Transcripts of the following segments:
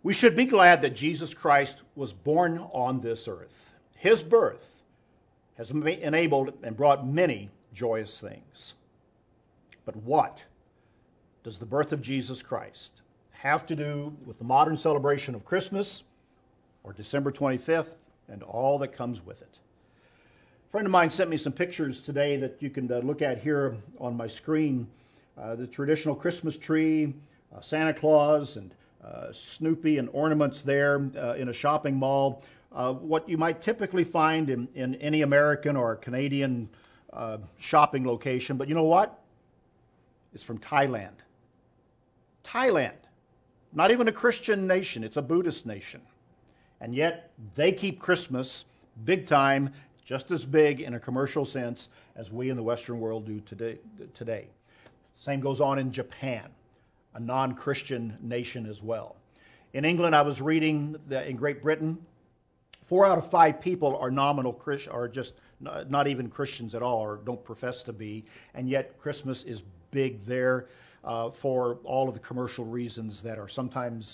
We should be glad that Jesus Christ was born on this earth. His birth has enabled and brought many joyous things. But what does the birth of Jesus Christ have to do with the modern celebration of Christmas or December 25th and all that comes with it? A friend of mine sent me some pictures today that you can look at here on my screen. The traditional Christmas tree, Santa Claus, and Snoopy and ornaments there in a shopping mall. What you might typically find in any American or Canadian shopping location. But you know what? It's from Thailand. Thailand. Not even a Christian nation. It's a Buddhist nation. And yet they keep Christmas big time, just as big in a commercial sense as we in the Western world do today. Same goes on in Japan, a non-Christian nation as well. In England, I was reading that in Great Britain, 4 out of 5 people are nominal Christian, or just not even Christians at all, or don't profess to be, and yet Christmas is big there for all of the commercial reasons that are sometimes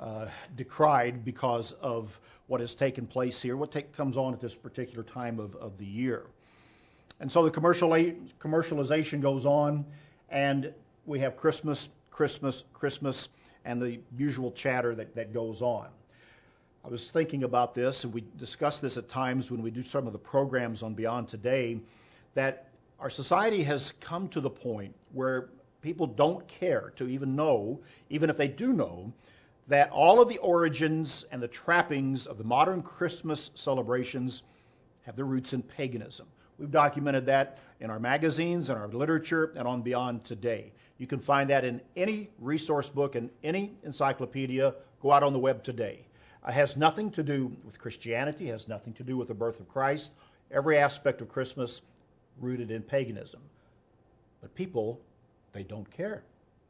decried because of what has taken place here, what comes on at this particular time of the year. And so the commercialization goes on, and we have Christmas, Christmas, Christmas, and the usual chatter that goes on. I was thinking about this, and we discuss this at times when we do some of the programs on Beyond Today, that our society has come to the point where people don't care to even know, even if they do know, that all of the origins and the trappings of the modern Christmas celebrations have their roots in paganism. We've documented that in our magazines, in our literature, and on Beyond Today. You can find that in any resource book and any encyclopedia. Go out on the web today. It has nothing to do with Christianity, has nothing to do with the birth of Christ. Every aspect of Christmas rooted in paganism. But people, they don't care.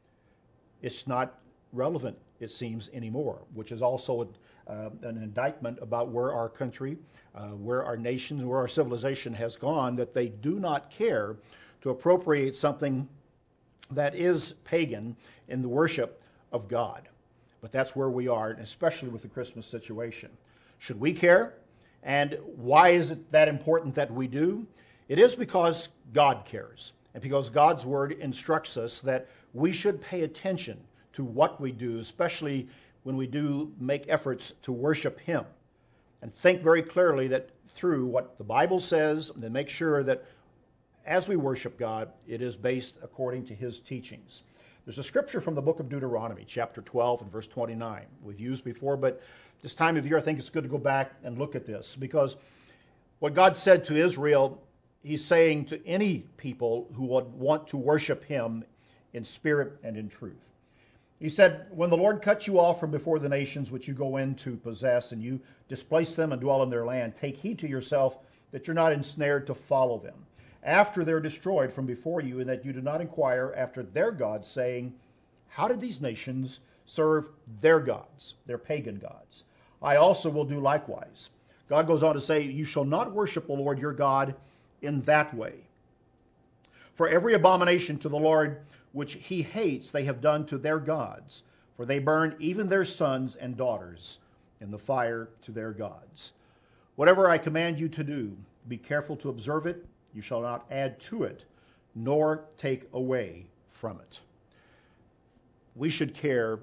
It's not relevant, it seems, anymore, which is also an indictment about where our country, where our nation, where our civilization has gone, that they do not care to appropriate something that is pagan in the worship of God. But that's where we are, and especially with the Christmas situation. Should we care? And why is it that important that we do? It is because God cares, and because God's Word instructs us that we should pay attention to what we do, especially when we do make efforts to worship Him. And think very clearly that through what the Bible says, and then make sure that as we worship God, it is based according to His teachings. There's a scripture from the book of Deuteronomy, chapter 12 and verse 29. We've used before, but this time of year I think it's good to go back and look at this, because what God said to Israel, He's saying to any people who would want to worship Him in spirit and in truth. He said, when the Lord cuts you off from before the nations which you go in to possess, and you displace them and dwell in their land, take heed to yourself that you're not ensnared to follow them after they're destroyed from before you, and that you do not inquire after their gods, saying, how did these nations serve their gods, their pagan gods? I also will do likewise. God goes on to say, you shall not worship the Lord your God in that way. For every abomination to the Lord which He hates they have done to their gods, for they burn even their sons and daughters in the fire to their gods. Whatever I command you to do, be careful to observe it. You shall not add to it, nor take away from it. We should care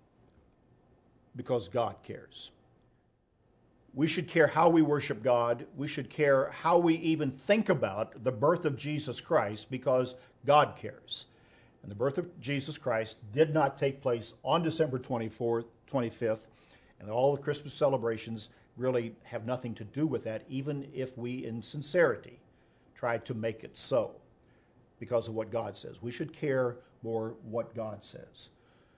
because God cares. We should care how we worship God. We should care how we even think about the birth of Jesus Christ, because God cares. And the birth of Jesus Christ did not take place on December 25th, and all the Christmas celebrations really have nothing to do with that, even if we, in sincerity, try to make it so, because of what God says. We should care more what God says.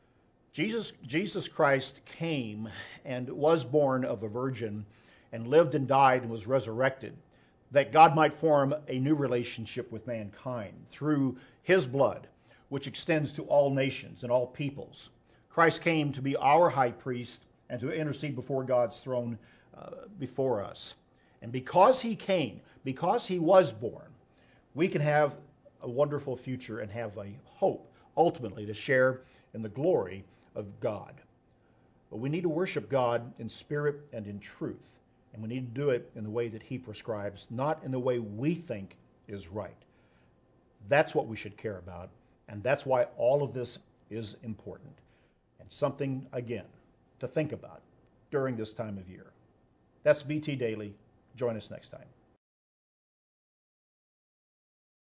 Jesus Christ came and was born of a virgin and lived and died and was resurrected, that God might form a new relationship with mankind through His blood, which extends to all nations and all peoples. Christ came to be our high priest and to intercede before God's throne before us. And because He came, because He was born, we can have a wonderful future and have a hope, ultimately, to share in the glory of God. But we need to worship God in spirit and in truth. And we need to do it in the way that He prescribes, not in the way we think is right. That's what we should care about, and that's why all of this is important. And something, again, to think about during this time of year. That's BT Daily. Join us next time.